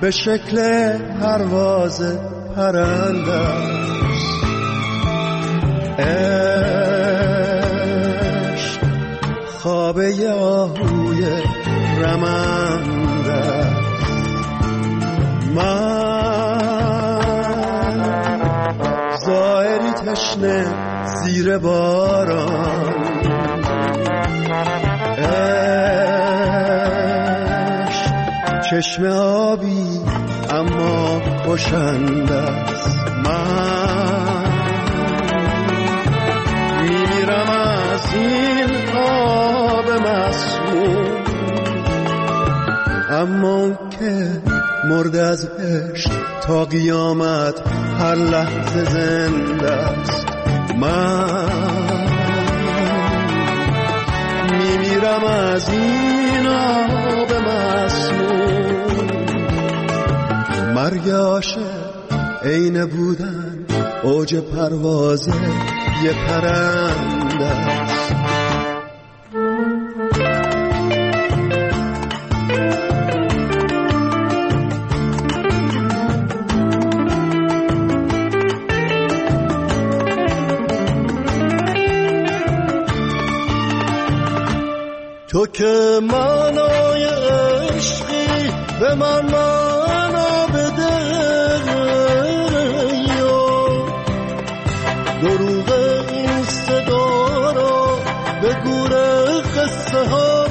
به شکل پرواز پرنده است. عشق خوابه آهوی رمنده است. من ظاهری تشنه زیر باران، چشم آبی اما کشنده است. من میمیرم از این آب مسموم، اما که مرده از عشق تا قیامت هر لحظه زنده است. من میمیرم از این آب مسموم. مرگ عاشق عین بودن اوج پرواز یه پرنده است. تو که معنای عشقی به من معنا بده، دروغ این صدا را به گور قصه ها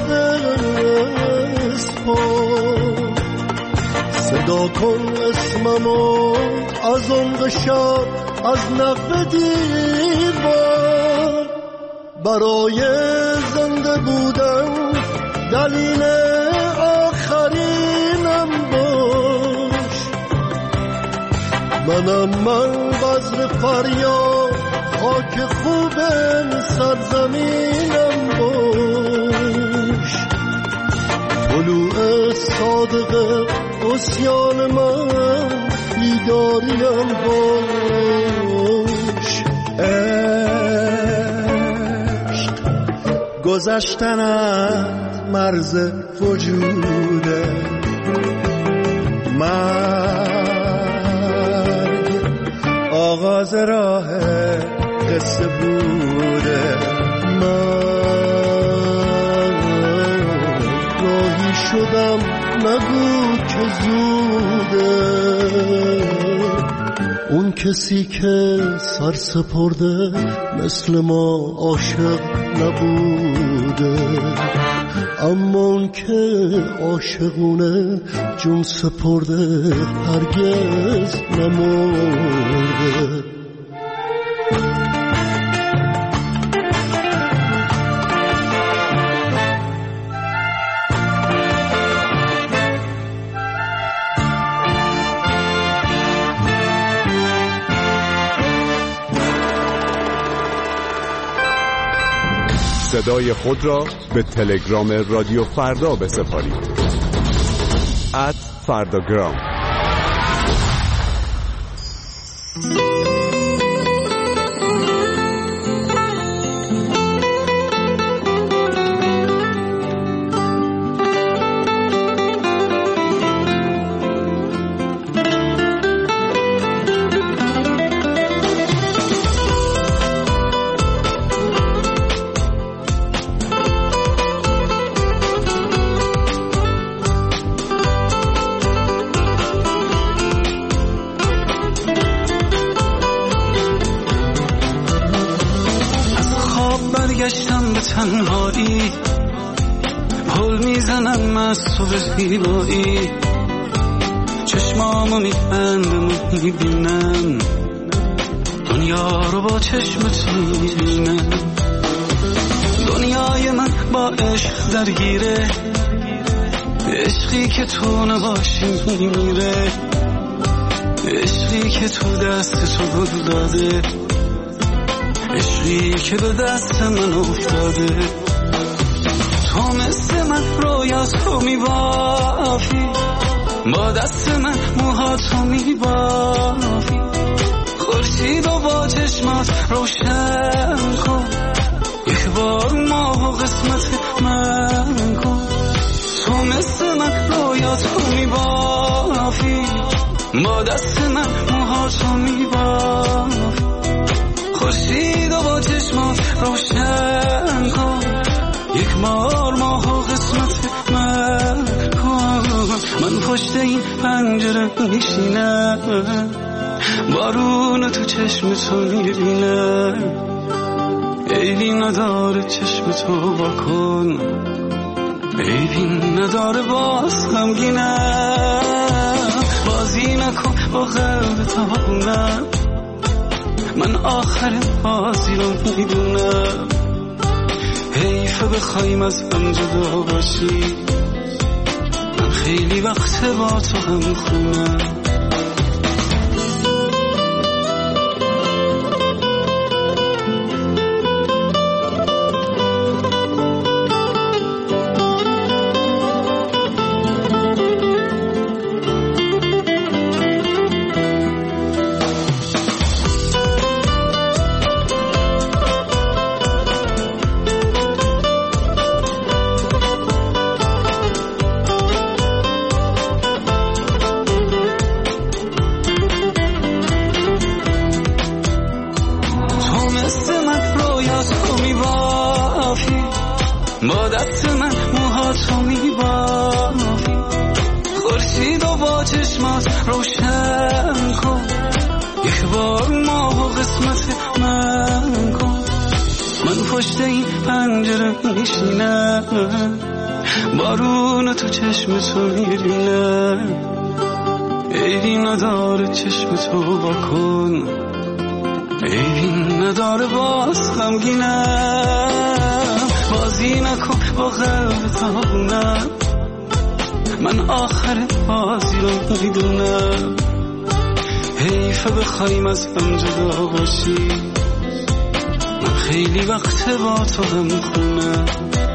بسپار. صدا کن اسممو از عمق شب از نقب دیوار. برای زنده بودن دلیل آخرینم باش. من بذر فریاد خاک خوب سرزمینم باش. طلوع صادق عصیان من بیداریم باش. گذشتن از مرز وجوده، مرگ آغاز راه قصه بوده. من راهی شدم نگو که زوده. اون کسی که سر سپرده مثل ما عاشق نبوده، اما اون که عاشقونه جون سپرده هرگز نمرده. صدای خود را به تلگرام رادیو فردا بسپارید. @فرداگرام. برگشتم به تنهایی، پل میزنم از تو به زیبایی. چشمامو میبندم و میبینم دنیا رو با چشم تو میبینم. دنیای من با عشق درگیره، عشقی که تو نباشی میمیره. عشقی که تو دست تو گل داده، عشقی که به دست من افتاده. تو مثل من رویاتو میبافی، با دست من موهاتو میبافی. خورشید و با چشمات روشن کن، یک بار ماه و قسمت من کن. تو مثل من رویاتو میبافی، یک بار ماه قسمت من کن. من پشت این پنجره میشینم، بارون تو چشم تو میبینم. عیبی نداره چشم تو واکن، عیبی نداره باز غمگینم. بازی نکن با قلب تابونم، من آخر بازی رو میدونم. حیفه بخوایم از هم جدا باشی، من خیلی وقت با تو هم خونم. با دست من موهاتو میبافی، خورشید و با چشمات روشن کن. یک بار ماه و قسمت من کن. من پشت این پنجره میشینم، بارون تو چشم تو میبینم. عیبی نداره چشم تو واکن، عیبی نداره باز غمگینم. بازی نکن با قلب تابونم، من آخر بازی رو میدونم. حیفه بخوایم از هم جدا باشی، من خیلی وقت با تو هم خونم.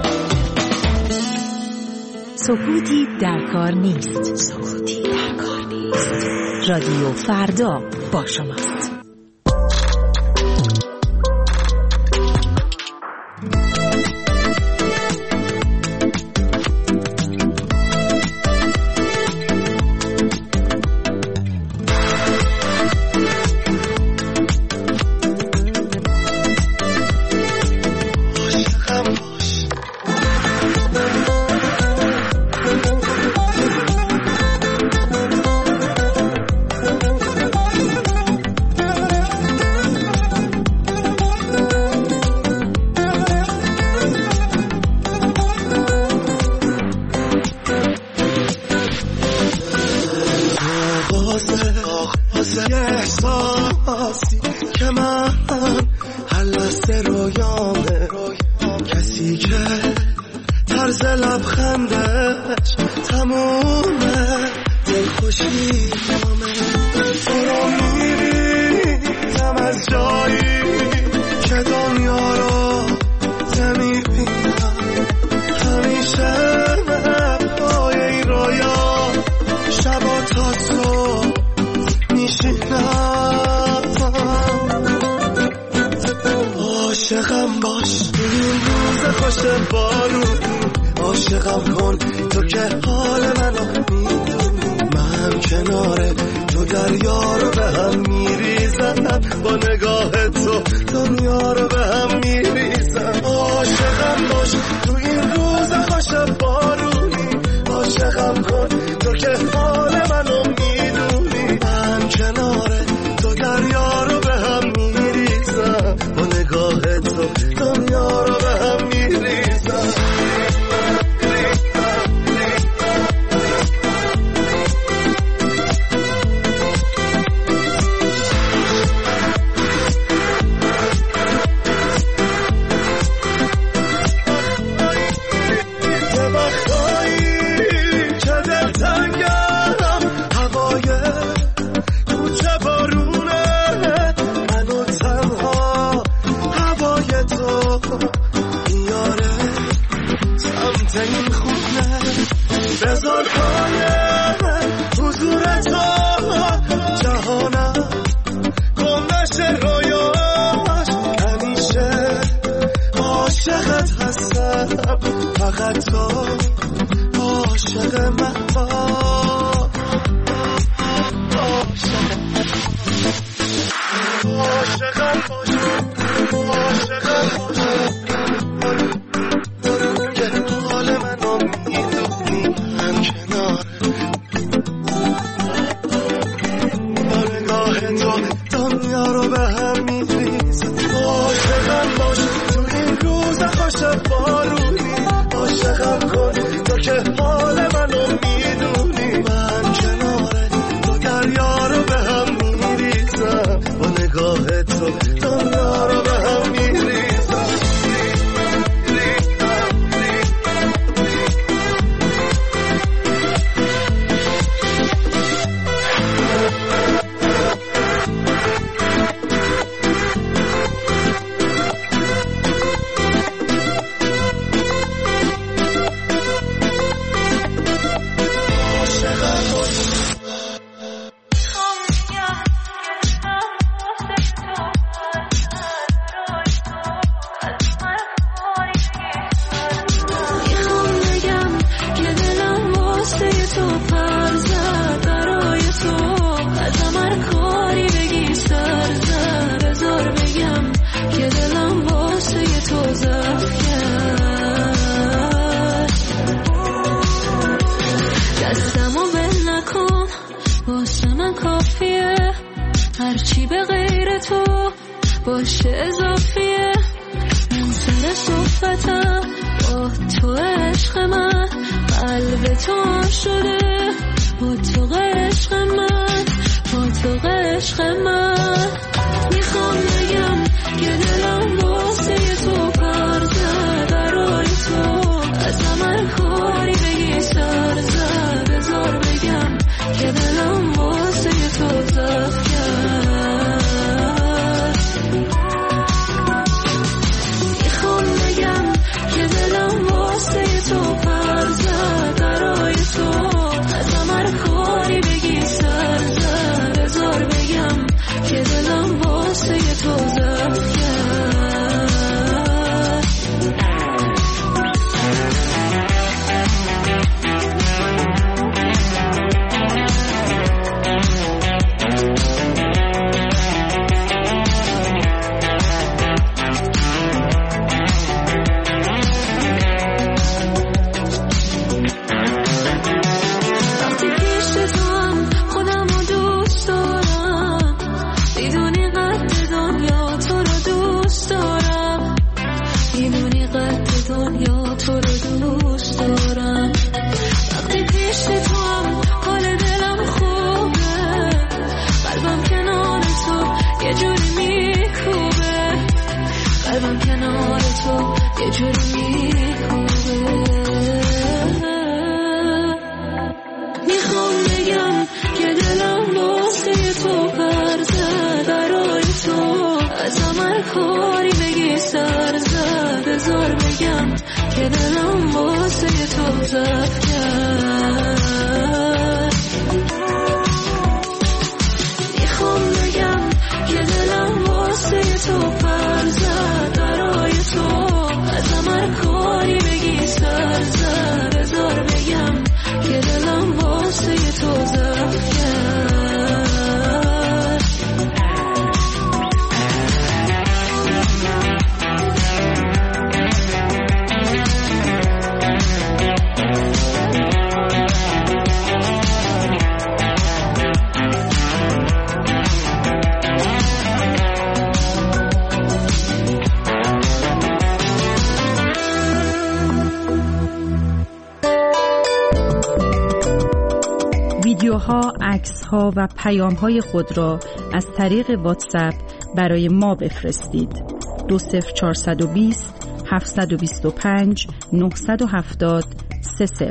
سکوتی در کار نیست. سکوتی در کار نیست. رادیو فردا با شماست. احساسی که من هلسته رویامه، کسی که طرز لبخندش تمومه دلخوشی نامه. تو رو میبینم از جایی که دنیا رو نمیبینم. همیشه پای این رویا شبا تا صبح عاشقم باش این روز خوش بارون، عاشقم کن تو که حال منو میدونی. من کنار تو دریا رو به هم میریزم، با نگاه تو دنیا رو به هم میریزم. عاشقم باش تو این روز خوش بارونی، عاشقم کن تو که حال منو میدونی. من کنار تو دریا رو به هم میریزم، با نگاه تو دنیا رو به هم میریزم. بذار پای حضور تو جهانم گم نشه رویاش. همیشه عاشقت هستم، فقط تو عاشق من باش. عاشقم باش، عاشقم باش. عاشقم کن تو که حال منو میدونی. من کنار تو دریا رو به هم میریزم، با نگاه تو دنیا رو به هم میریزم. هرچی به غیر تو باشه اضافیه. من سر صحبتم با تو عشق من، قلب تو شده با تو عشق من، با تو عشق من. میخوام بگم که دلم واسه تو پر زد، برای تو از من کاری بگی سر زد. بذار بگم که دلم واسه تو زد کرد. میخوام بگم که دلم واسه تو پر زد، برای تو از من کاری بگی سر زد. بذار بگم که دلم واسه تو زد کرد. کاری بگی سر زد. بذار بگم که دلم واسه تو زد کرد. میخوام بگم که دلم واسه تو پر زد، برای تو از من کاری بگی سر زد. بذار بگم که دلم واسه تو زد کرد. ویدیوها، عکس‌ها و پیام‌های خود را از طریق واتساپ برای ما بفرستید. 20420 725 970 30.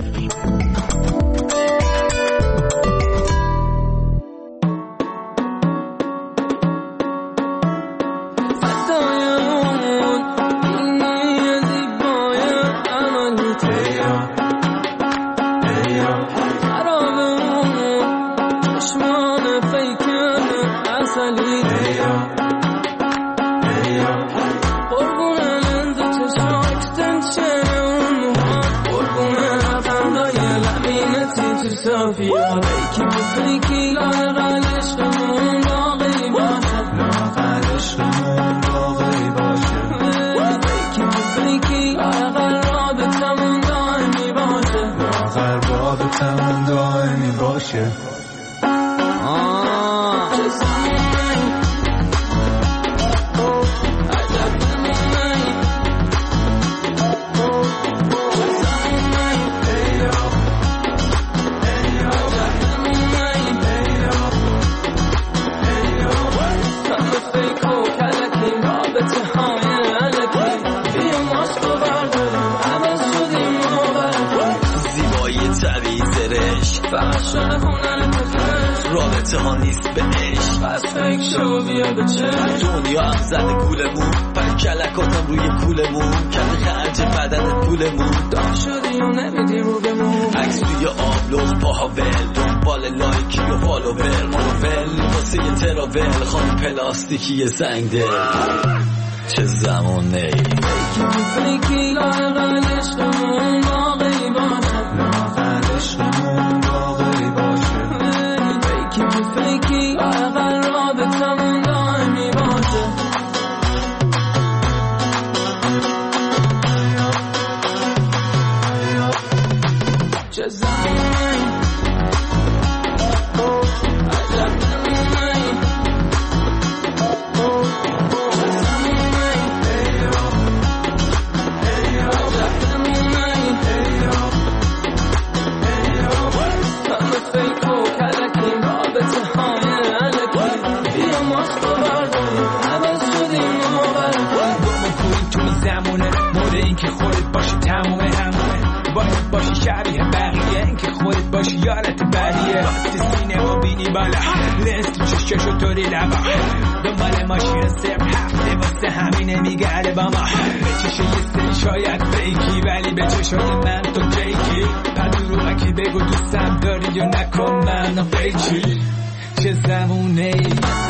فقط شده هنر پسش رابطه ها نیست به عشق پس فکر شو بیا به چشم دنیا هم زده گولمون پر کلکاتم روی کولمون کل خرج بدن پولمون دام شدی و نمیدی رو بمون عکس توی آبلوز پاها ول دنبال لایکی و فالوور مانوول واسه یه تراول خانم پلاستیکی زنگ دل چه زمانه ای فیکی لاغل عشقمون باقی باشه لاغل عشقمون باقی باشه فیکی لاغل رابطمون دائمی باشه چه زمانه ای باشی شبیه بقیه این که خودت باشی یارت بریه راست سینه و بینی بالا لنز تو چششو طوری لبا دنبال ماشین سر هفته واسه همینه میگرده با ما به چشه یه سری شاید فیکی ولی به چشای من تو جیکی پدروغکی بگو دوستم داری یا نکن منو فیکی چه زمونه ای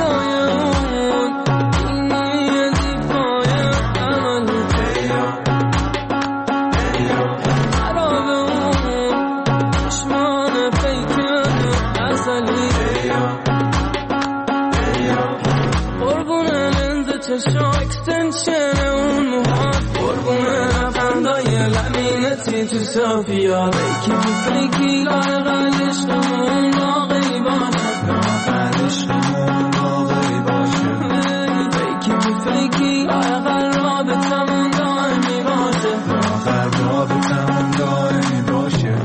چشم اکستنشن اون موهات قربونه فندای لمینتی تو صافیات فیکی لاغل عشقمون باقی باشه لاغل عشقمون باقی باشه فیکی لاغل رابطمون دائمی باشه لاغل رابطمون دائمی باشه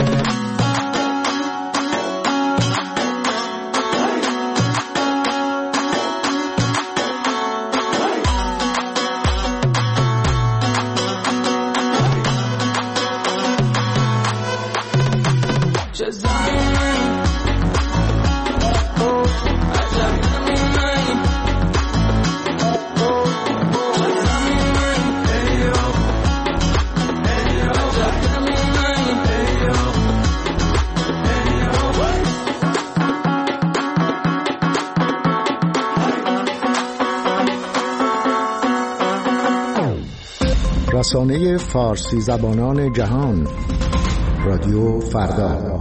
رسانه فارسی زبانان جهان رادیو فردا.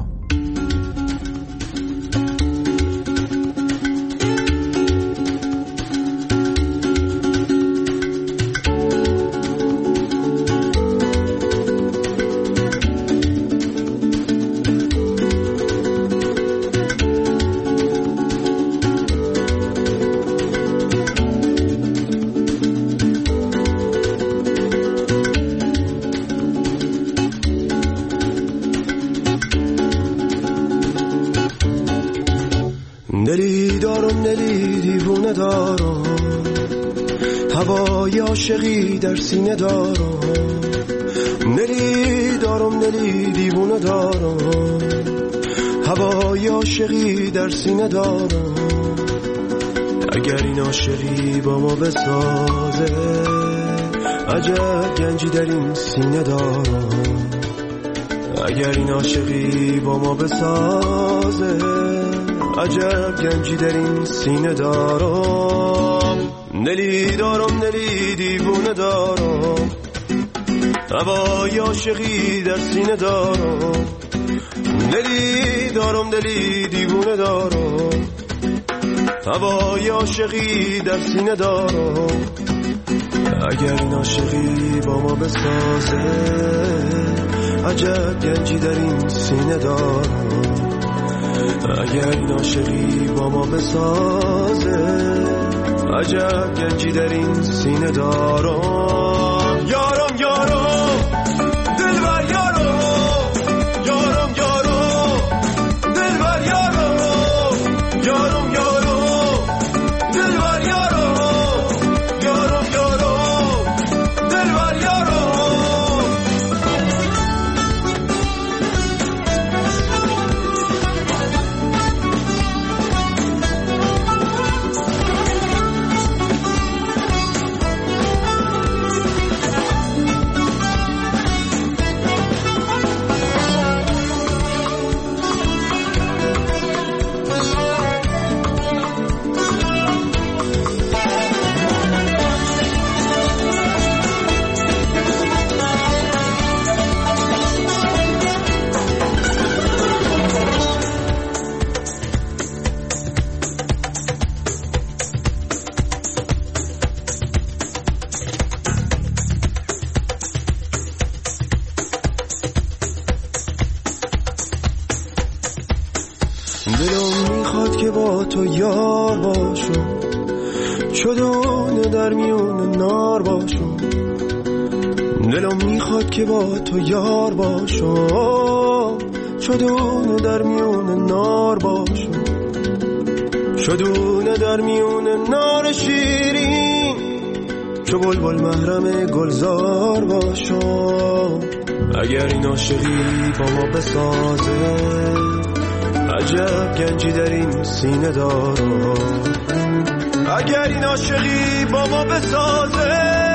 دلی دارم دلی دیوونه دارم هوای عاشقی در سینه دارم دلی دارم دلی دیوونه دارم هوای عاشقی در سینه دارم اگر این عاشقی با ما بسازه عجب گنجی در این سینه دارم اگر این عاشقی با ما بسازه عجب گنجی در این سینه دارم دلی دارم دلی دیوونه دارم هوای عاشقی در سینه دارم دلی دارم دلی دیوونه دارم هوای عاشقی در سینه دارم اگر این عاشقی با ما بسازه عجب گنجی در این سینه دارم اگر این عاشقی با ما بسازه عجب گنجی در این سینه دارم یارم یارم دلبر یارم یارم یارم دلبر یارم یارم یارم دلبر یارم یارم یارم دلبر یارم دلم میخواد که با تو یار باشم، چدونه در میون نار باشم. دلم میخواد که با تو یار باشم، چدونه در میون نار باشم. چدونه در میون نار شیرین، چو بلبل محرم گلزار باشم. اگر این عاشقی با ما بسازه، عجب گنجی در این سینه دارم. اگر این عاشقی با ما بسازه،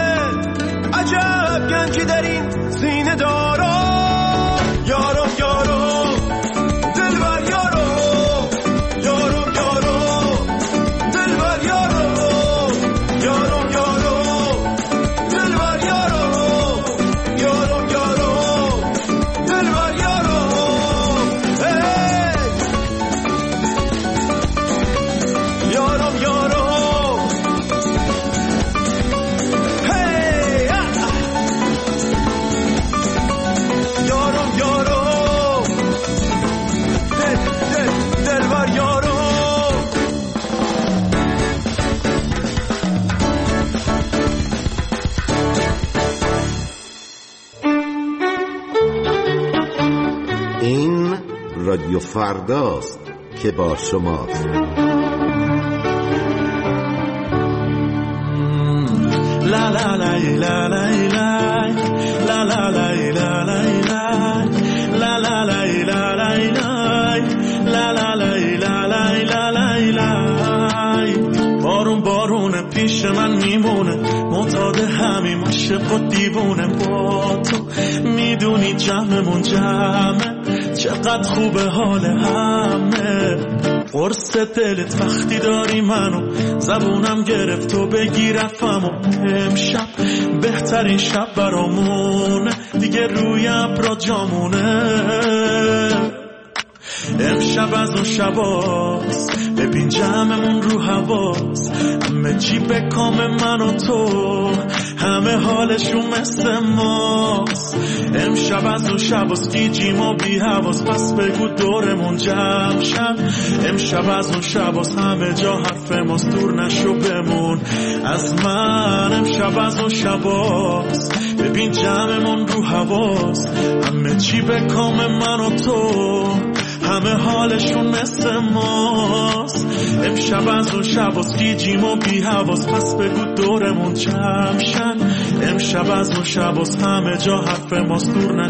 عجب گنجی در این سینه دارم. یارم یارم دلبر یارم، یارم یارم دلبر یارم، یارم یارم دلبر یارم، یارم یارم دلبر یارم. یارم یارم یارم یارم دلبر یارم. این رادیو فرداست که با شماست. لا لا لا لا لا لا لا لا لا لا لا لا لا لا. بارون بارونه پیش من میمونه، معتاد همین عاشق و دیوونه. با تو میدونی جمعمون جمعه، چقدر خوبه حال همه. قرص دلت وقتی داری منو، زبونم گرفت و بگی رفتم. و امشب بهترین شب برامونه، دیگه روی ابرا جامونه. امشب از اون شباست، ببین جمعمون رو حواست. همه چی به کام من و تو، همه حالشون مثل ماست. امشب از اون شباست، گیجیم و بی حواس. پس بگو دورمون جمع شد. امشب از اون شباست، همه جا حرف ماست. دور نشو بمون از من. امشب از اون شباست، ببین جمعمون رو حواست. همه چی به کام من و تو، همه حالشون مثل ماست. امشب از اون شباست، گیجیم و بی حواس. پس بگو دورمون جمع شد. امشب از اون شباست، همه جا حرف ماست. دور